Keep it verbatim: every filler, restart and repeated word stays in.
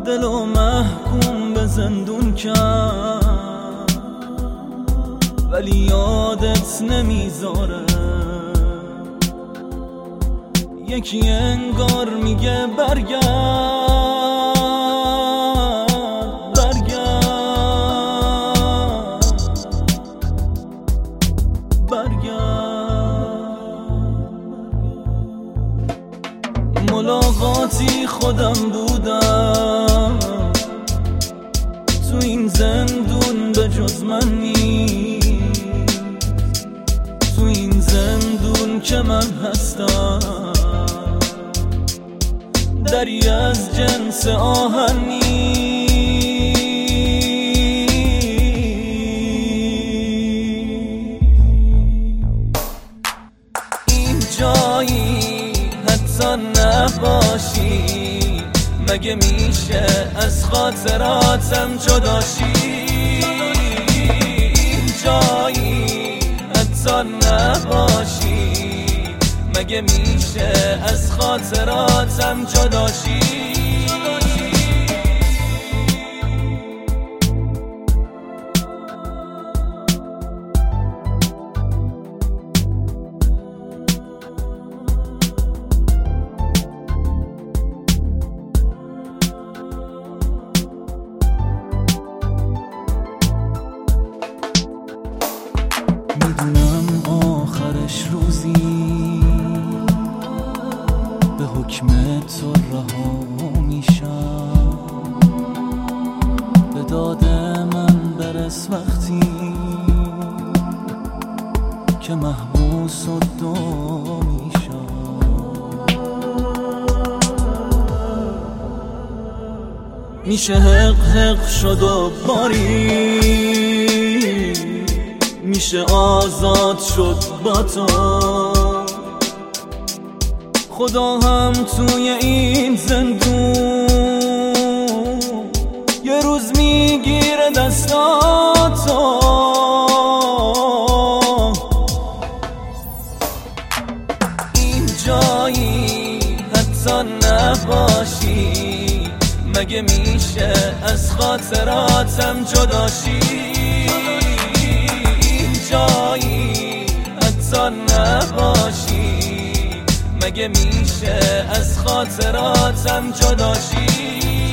دلو محکوم به زندون کرد ولی یادت نمیذاره. یکی انگار میگه برگرد برگرد برگرد. ملاقاتی خودم بودم تو این زندون به جز من نیست، تو این زندون که من هستم دری از جنس آهن نیست. این جایی حتی نباشی مگه میشه از خاطراتم جداشی. این جایی حتی نباشی مگه میشه از خاطراتم جداشی. میدونم آخرش روزی به حکم تو رها میشم، به داد من برس وقتی که محبوس و دو میشم. میشه حق حق شد و باری، میشه آزاد شد با تو. خدا هم توی این زندون یه روز میگیره دستاتو. این جایی حتی نباشی مگه میشه از خاطراتم جداشی. این جایی حتی نباشی مگه میشه از خاطراتم جداشی.